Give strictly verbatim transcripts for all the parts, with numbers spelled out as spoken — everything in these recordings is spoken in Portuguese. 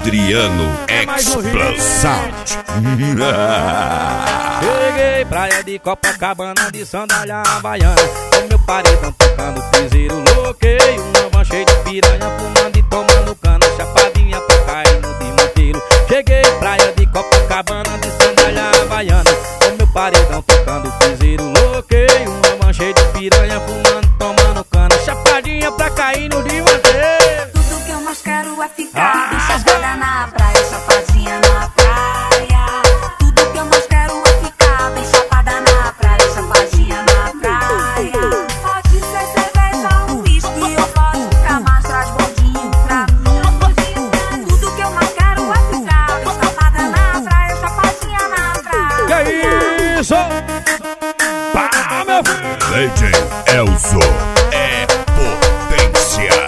Adriano Explosão. Cheguei, praia de Copacabana, de sandália havaiana, com meu paredão tocando piseiro, loquei uma van cheia de piranha, fumando e tomando cana, chapadinha pra cair no desmantelo. Cheguei, praia de Copacabana, de sandália havaiana, com meu paredão tocando piseiro, loquei uma van cheia de piranha, fumando e tomando cana, chapadinha pra cair no desmantelo. Tudo que eu mais quero é ficar bem chapada na praia, chapadinha na praia. Tudo que eu mais quero é ficar bem chapada na praia, chapadinha na praia. Pode ser cerveja, um whisky ou vodka, mas traz bondinho pra mim. Tudo que eu mais quero é ficar bem chapada na praia, chapadinha na praia. Que é isso? Pá, meu filho! D J Elzo é potência.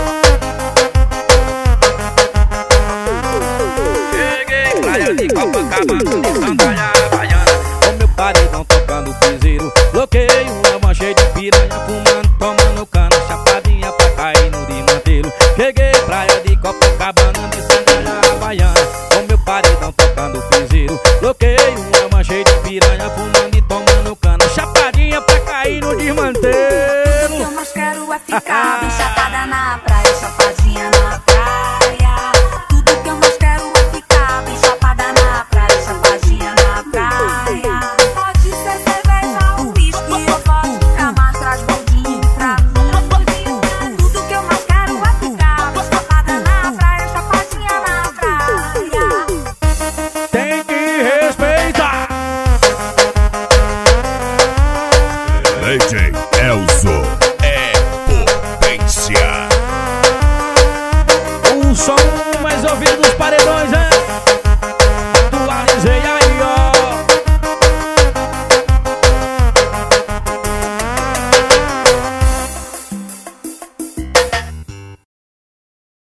Cheguei, praia de Copacabana, de sandália havaiana, com meu paredão tocando piseiro, bloqueei uma van cheia de piranha, fumando, tomando cana, chapadinha pra cair no desmantelo. Cheguei, praia de Copacabana, de sandália havaiana, com meu paredão tocando piseiro, bloqueei uma van cheia de piranha, fumando e tomando cana, chapadinha pra cair no desmantelo. Tudo que eu mais quero é ficar bem chapada na praia, chapadinha na praia. Tudo que eu mais quero é ficar bem chapada na praia, chapadinha na praia. Pode ser cerveja, um whisky ou vodka, mas traz bondinho pra mim. Tudo que eu mais quero é ficar bem chapada na praia, chapadinha na praia. Tem que respeitar. D J Elzo é potência. O som mais ouvido